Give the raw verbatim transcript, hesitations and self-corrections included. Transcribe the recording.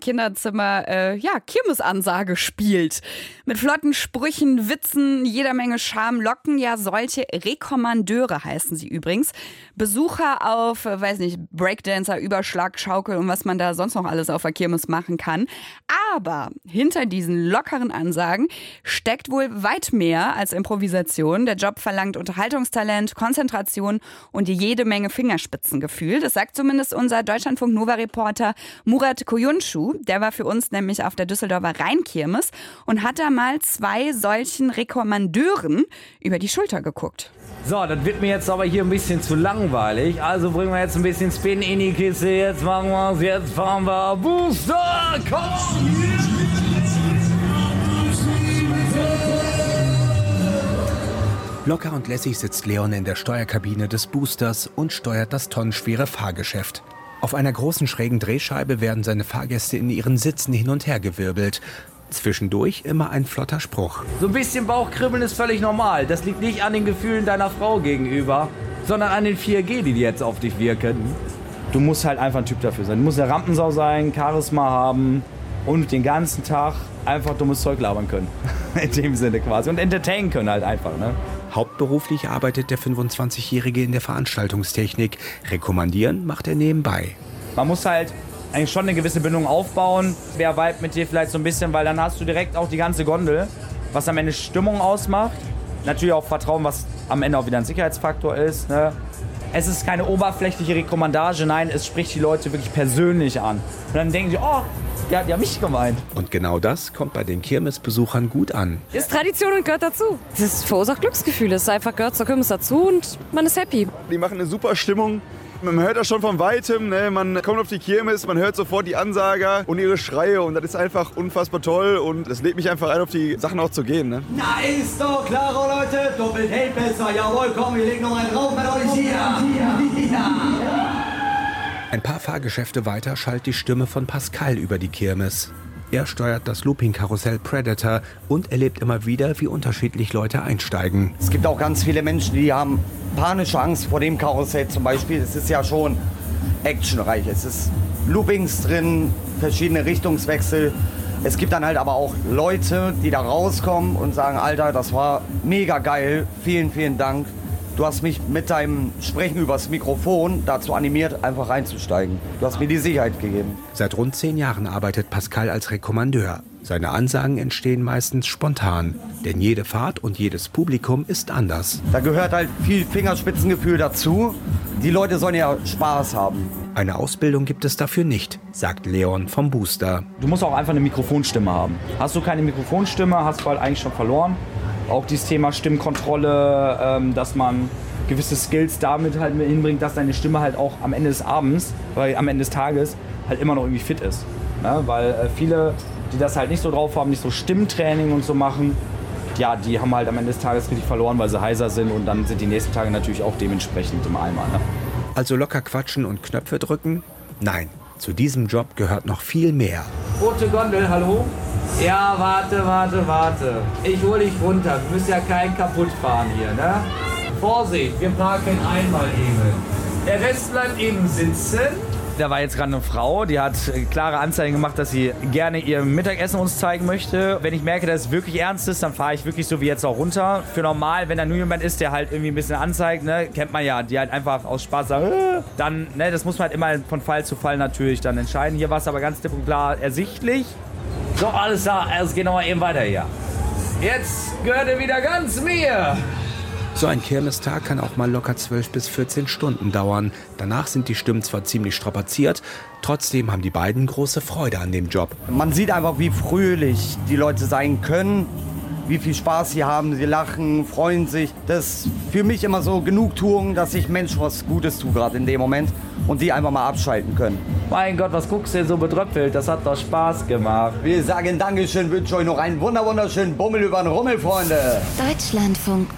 Kinderzimmer, äh, ja, Kirmesansage spielt. Mit flotten Sprüchen, Witzen, jeder Menge Charme locken ja solche Rekommandeure, heißen sie übrigens. Besucher auf, äh, weiß nicht, Breakdancer, Überschlag, Schaukel und was man da sonst noch alles auf der Kirmes machen kann. Aber hinter diesen lockeren Ansagen steckt wohl weit mehr als Improvisation. Der Job verlangt Unterhaltungstalent, Konzentration und jede Menge Fingerspitzengefühl. Das sagt zumindest unser Deutschlandfunk-Nova-Reporter Murat Koyunschu. Der war für uns nämlich auf der Düsseldorfer Rheinkirmes und hat da mal zwei solchen Rekommandeuren über die Schulter geguckt. So, das wird mir jetzt aber hier ein bisschen zu langweilig. Also bringen wir jetzt ein bisschen Spin in die Kiste. Jetzt machen wir es. Jetzt fahren wir Booster. Komm! Locker und lässig sitzt Leon in der Steuerkabine des Boosters und steuert das tonnenschwere Fahrgeschäft. Auf einer großen schrägen Drehscheibe werden seine Fahrgäste in ihren Sitzen hin und her gewirbelt. Zwischendurch immer ein flotter Spruch. So ein bisschen Bauchkribbeln ist völlig normal. Das liegt nicht an den Gefühlen deiner Frau gegenüber, sondern an den vier G, die jetzt auf dich wirken. Du musst halt einfach ein Typ dafür sein. Du musst eine Rampensau sein, Charisma haben und den ganzen Tag einfach dummes Zeug labern können. In dem Sinne quasi. Und entertainen können halt einfach, ne? Hauptberuflich arbeitet der fünfundzwanzigjährige in der Veranstaltungstechnik. Rekommandieren macht er nebenbei. Man muss halt eigentlich schon eine gewisse Bindung aufbauen. Wer vibe mit dir vielleicht so ein bisschen, weil dann hast du direkt auch die ganze Gondel, was am Ende Stimmung ausmacht. Natürlich auch Vertrauen, was am Ende auch wieder ein Sicherheitsfaktor ist, ne? Es ist keine oberflächliche Rekommandage, nein, es spricht die Leute wirklich persönlich an. Und dann denken sie, oh, ja, die haben mich gemeint. Und genau das kommt bei den Kirmesbesuchern gut an. Ist Tradition und gehört dazu. Das verursacht Glücksgefühle. Es einfach gehört zur Kirmes dazu und man ist happy. Die machen eine super Stimmung. Man hört das schon von Weitem, ne? Man kommt auf die Kirmes, man hört sofort die Ansager und ihre Schreie und das ist einfach unfassbar toll und das lädt mich einfach ein, auf die Sachen auch zu gehen. Ne? Na ist doch klar, Leute, doppelt hält besser, jawohl, komm, wir legen noch einen drauf mit euch hier. Ja. Ein paar Fahrgeschäfte weiter schallt die Stimme von Pascal über die Kirmes. Er steuert das Looping-Karussell Predator und erlebt immer wieder, wie unterschiedlich Leute einsteigen. Es gibt auch ganz viele Menschen, die haben panische Angst vor dem Karussell zum Beispiel. Es ist ja schon actionreich. Es ist Loopings drin, verschiedene Richtungswechsel. Es gibt dann halt aber auch Leute, die da rauskommen und sagen, Alter, das war mega geil, vielen, vielen Dank. Du hast mich mit deinem Sprechen übers Mikrofon dazu animiert, einfach reinzusteigen. Du hast mir die Sicherheit gegeben. Seit rund zehn Jahren arbeitet Pascal als Rekommandeur. Seine Ansagen entstehen meistens spontan, denn jede Fahrt und jedes Publikum ist anders. Da gehört halt viel Fingerspitzengefühl dazu. Die Leute sollen ja Spaß haben. Eine Ausbildung gibt es dafür nicht, sagt Leon vom Booster. Du musst auch einfach eine Mikrofonstimme haben. Hast du keine Mikrofonstimme, hast du halt eigentlich schon verloren. Auch dieses Thema Stimmkontrolle, ähm, dass man gewisse Skills damit halt hinbringt, dass deine Stimme halt auch am Ende des Abends, weil am Ende des Tages halt immer noch irgendwie fit ist. Ne? Weil äh, viele, die das halt nicht so drauf haben, nicht so Stimmtraining und so machen, ja, die haben halt am Ende des Tages richtig verloren, weil sie heiser sind und dann sind die nächsten Tage natürlich auch dementsprechend im Eimer. Ne? Also locker quatschen und Knöpfe drücken? Nein, zu diesem Job gehört noch viel mehr. Rote Gondel, hallo? Ja, warte, warte, warte. Ich hol dich runter. Du müsst ja keinen kaputt fahren hier, ne? Vorsicht, wir parken einmal eben. Der Rest bleibt eben sitzen. Da war jetzt gerade eine Frau, die hat klare Anzeigen gemacht, dass sie gerne ihr Mittagessen uns zeigen möchte. Wenn ich merke, dass es wirklich ernst ist, dann fahre ich wirklich so wie jetzt auch runter. Für normal, wenn da nur jemand ist, der halt irgendwie ein bisschen anzeigt, ne, kennt man ja, die halt einfach aus Spaß sagen, äh, dann, ne, das muss man halt immer von Fall zu Fall natürlich dann entscheiden. Hier war es aber ganz klipp und klar ersichtlich. So, alles klar, es geht nochmal eben weiter hier. Jetzt gehört er wieder ganz mir. So ein Kirmestag kann auch mal locker zwölf bis vierzehn Stunden dauern. Danach sind die Stimmen zwar ziemlich strapaziert, trotzdem haben die beiden große Freude an dem Job. Man sieht einfach, wie fröhlich die Leute sein können, wie viel Spaß sie haben, sie lachen, freuen sich. Das ist für mich immer so Genugtuung, dass ich Menschen was Gutes tue gerade in dem Moment und die einfach mal abschalten können. Mein Gott, was guckst du denn so betröppelt? Das hat doch Spaß gemacht. Wir sagen Dankeschön, wünschen euch noch einen wunderschönen Bummel über den Rummel, Freunde. Deutschlandfunk